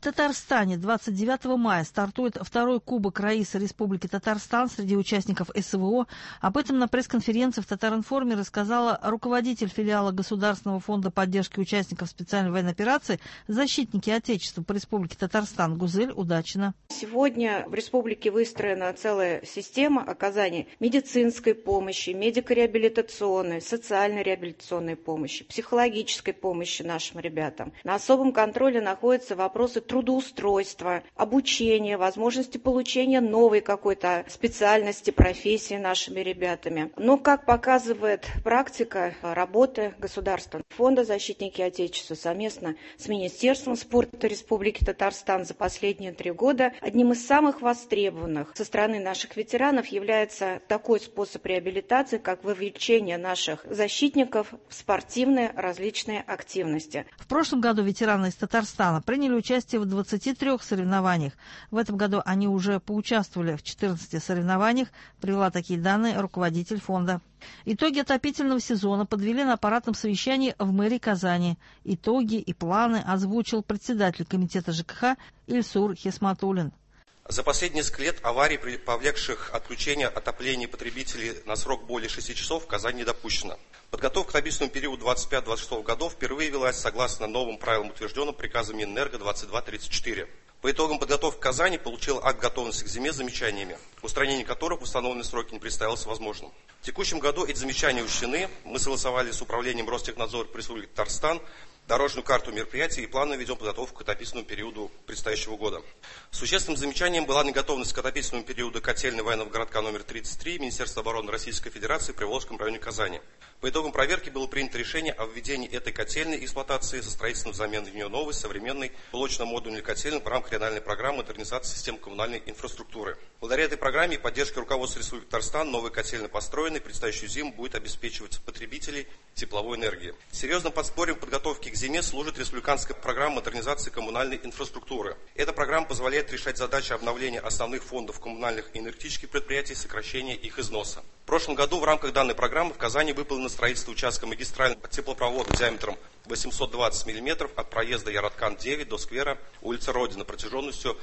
Татарстане 29 мая стартует второй Кубок Раисы Республики Татарстан среди участников СВО. Об этом на пресс-конференции в Татаринформе рассказала руководитель филиала Государственного фонда поддержки участников специальной военной операции «Защитники Отечества» по Республике Татарстан Гузель Удачина. Сегодня в республике выстроена целая система оказания медицинской помощи, медико-реабилитационной, социально-реабилитационной помощи, психологической помощи нашим ребятам. На особом контроле находятся вопросы трудоустройства, обучения, возможности получения новой какой-то специальности, профессии нашими ребятами. Но, как показывает практика работы Государственного фонда «Защитники Отечества» совместно с Министерством спорта Республики Татарстан за последние 3 года, одним из самых востребованных со стороны наших ветеранов является такой способ реабилитации, как вовлечение наших защитников в спортивные различные активности. В прошлом году ветераны из Татарстана приняли участие в 23 соревнованиях. В этом году они уже поучаствовали в 14 соревнованиях, привела такие данные руководитель фонда. Итоги отопительного сезона подвели на аппаратном совещании в мэрии Казани. Итоги и планы озвучил председатель комитета ЖКХ Ильсур Хисматуллин. За последние несколько лет аварий, повлекших отключение отопления потребителей на срок более 6 часов, в Казани не допущено. Подготовка к отопительному периоду 25-26 годов впервые велась согласно новым правилам, утвержденным приказом Минэнерго 2234. По итогам подготовки Казани получил акт готовности к зиме с замечаниями, устранение которых в установленные сроки не представилось возможным. В текущем году эти замечания учтены. Мы согласовали с управлением Ростехнадзора по Республике Татарстан дорожную карту мероприятий и плавно ведем подготовку к отопительному периоду предстоящего года. Существенным замечанием была неготовность к отопительному периоду котельной военного городка номер 33 Министерства обороны Российской Федерации в Приволжском районе Казани. По итогам проверки было принято решение о введении этой котельной эксплуатации со строительством замены в нее новой, современной, блочно-модульной котельной в рамках региональной программы модернизации систем коммунальной инфраструктуры. Благодаря этой программе и поддержке руководства Республики Татарстан новая котельная построена и предстоящую зиму будет обеспечивать потребителей тепловой энергии. Серьезным подспорьем подготовки к зиме служит республиканская программа модернизации коммунальной инфраструктуры. Эта программа позволяет решать задачи обновления основных фондов коммунальных и энергетических предприятий и сокращения их износа. В прошлом году в рамках данной программы в Казани выполнено строительство участка магистрального теплопровода диаметром 820 мм от проезда Яраткан-9 до сквера улица Родина протяженностью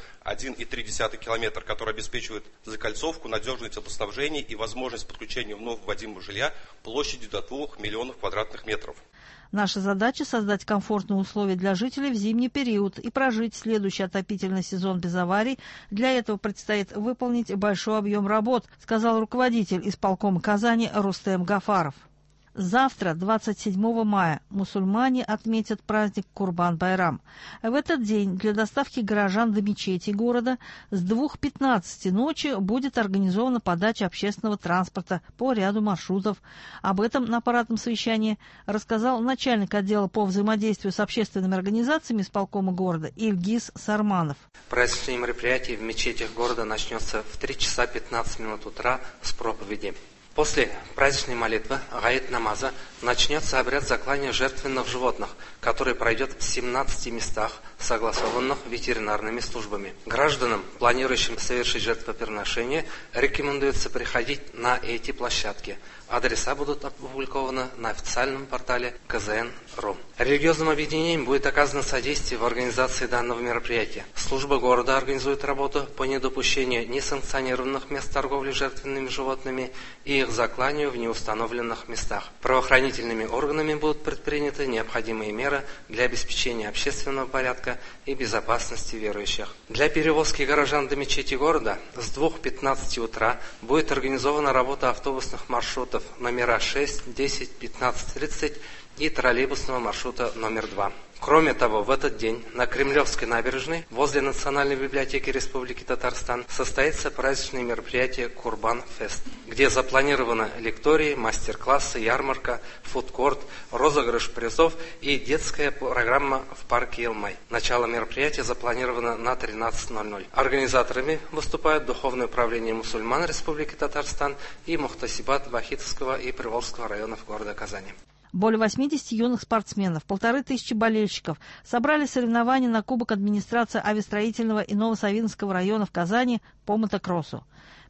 1,3 км, который обеспечивает закольцовку, надежное теплоснабжение и возможность подключения вновь вводимого жилья площадью до 2 миллионов квадратных метров. Наша задача – создать комфортные условия для жителей в зимний период и прожить следующий отопительный сезон без аварий. Для этого предстоит выполнить большой объем работ, сказал руководитель исполкома Казани Рустем Гафаров. Завтра, 27 мая, мусульмане отметят праздник Курбан-Байрам. В этот день для доставки горожан до мечетей города с 2:15 ночи будет организована подача общественного транспорта по ряду маршрутов. Об этом на аппаратном совещании рассказал начальник отдела по взаимодействию с общественными организациями исполкома города Ильгиз Сарманов. Праздничное мероприятие в мечетях города начнется в 3 часа 15 минут утра с проповеди. После праздничной молитвы, гаит намаза, начнется обряд заклания жертвенных животных, который пройдет в 17 местах, согласованных ветеринарными службами. Гражданам, планирующим совершить жертвоприношение, рекомендуется приходить на эти площадки. Адреса будут опубликованы на официальном портале КЗН.ру. Религиозным объединениям будет оказано содействие в организации данного мероприятия. Служба города организует работу по недопущению несанкционированных мест торговли жертвенными животными и их закланию в неустановленных местах. Правоохранительными органами будут предприняты необходимые меры для обеспечения общественного порядка и безопасности верующих. Для перевозки горожан до мечети города с 2:15 утра будет организована работа автобусных маршрутов номера 6, 10, 15, 30 и троллейбусного маршрута номер 2. Кроме того, в этот день на Кремлевской набережной возле Национальной библиотеки Республики Татарстан состоится праздничное мероприятие Курбан-фест, где запланированы лектории, мастер-классы, ярмарка, фудкорт, розыгрыш призов и детская программа в парке Елмай. Начало мероприятия запланировано на 13:00. Организаторами выступают Духовное управление мусульман Республики Татарстан и Мухтасибат Вахитовского и Приволжского районов города Казани. Более 80 юных спортсменов, 1500 болельщиков собрали соревнования на Кубок администрации авиастроительного и Новосавинского районов Казани по мотокроссу.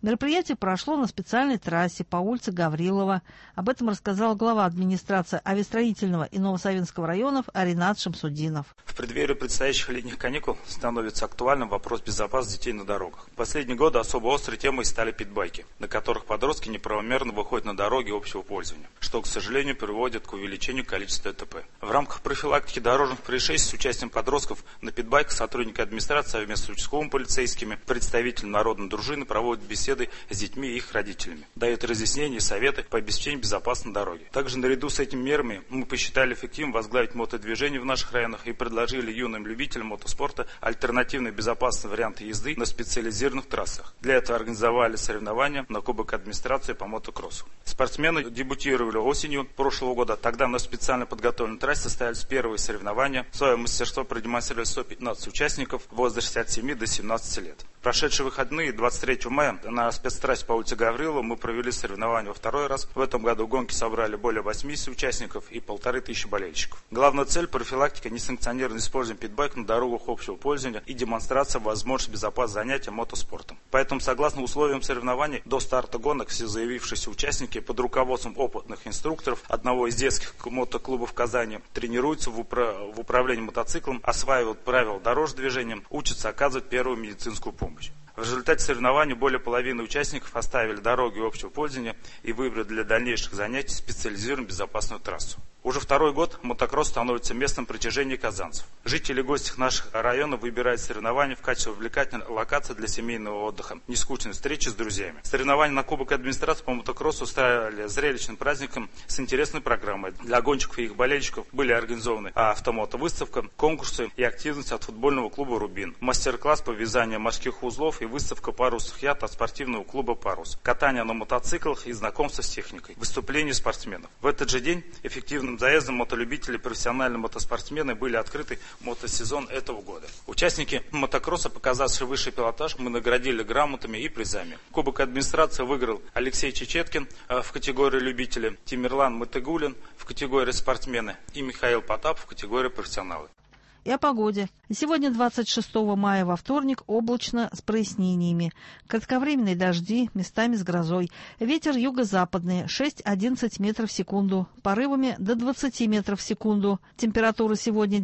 Мероприятие прошло на специальной трассе по улице Гаврилова. Об этом рассказал глава администрации Авиастроительного и Новосавинского районов Ринат Шамсудинов. В преддверии предстоящих летних каникул становится актуальным вопрос безопасности детей на дорогах. В последние годы особо острой темой стали питбайки, на которых подростки неправомерно выходят на дороги общего пользования, что, к сожалению, приводит к увеличению количества ДТП. В рамках профилактики дорожных происшествий с участием подростков на питбайках сотрудники администрации совместно с участковыми полицейскими, представители народной дружины проводят беседы с детьми и их родителями, дают разъяснения и советы по обеспечению безопасной дороги. Также наряду с этими мерами мы посчитали эффективным возглавить мотодвижение в наших районах и предложили юным любителям мотоспорта альтернативные безопасные варианты езды на специализированных трассах. Для этого организовали соревнования на Кубок администрации по мотокроссу. Спортсмены дебютировали осенью прошлого года. Тогда на специально подготовленной трассе состоялись первые соревнования. Свое мастерство продемонстрировали 115 участников в возрасте от 7 до 17 лет. В прошедшие выходные 23 мая на спецтрассе по улице Гаврилова мы провели соревнования во второй раз. В этом году гонки собрали более 80 участников и 1500 болельщиков. Главная цель – профилактика несанкционированного использования питбайка на дорогах общего пользования и демонстрация возможности безопасного занятия мотоспортом. Поэтому, согласно условиям соревнований, до старта гонок все заявившиеся участники под руководством опытных инструкторов одного из детских мотоклубов Казани тренируются в управлении мотоциклом, осваивают правила дорожного движения, учатся оказывать первую медицинскую помощь. В результате соревнований более половины участников оставили дороги общего пользования и выбрали для дальнейших занятий специализированную безопасную трассу. Уже второй год мотокросс становится местом притяжения казанцев. Жители и гости наших районов выбирают соревнования в качестве увлекательной локации для семейного отдыха, нескучной встречи с друзьями. Соревнования на Кубок администрации по мотокроссу стали зрелищным праздником с интересной программой. Для гонщиков и их болельщиков были организованы автомотовыставка, конкурсы и активность от футбольного клуба «Рубин», мастер-класс по вязанию морских узлов и выставка парусных яхт от спортивного клуба «Парус», катание на мотоциклах и знакомство с техникой, выступления спортсменов. В этот же день эффективным заездом мотолюбители и профессиональные мотоспортсмены были открыты мотосезон этого года. Участники мотокросса, показавшие высший пилотаж, мы наградили грамотами и призами. Кубок администрации выиграл Алексей Чечеткин в категории любители, Тимирлан Матыгулин в категории спортсмены и Михаил Потапов в категории профессионалы. И о погоде. Сегодня, 26 мая, во вторник, облачно с прояснениями. Кратковременные дожди, местами с грозой. Ветер юго-западный 6-11 метров в секунду. Порывами до 20 метров в секунду. Температура сегодня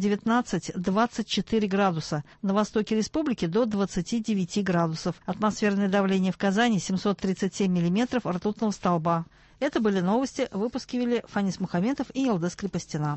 19-24 градуса. На востоке республики до 29 градусов. Атмосферное давление в Казани 737 миллиметров ртутного столба. Это были новости. Выпуски вели Фанис Мухаметов и Елдес Крепостина.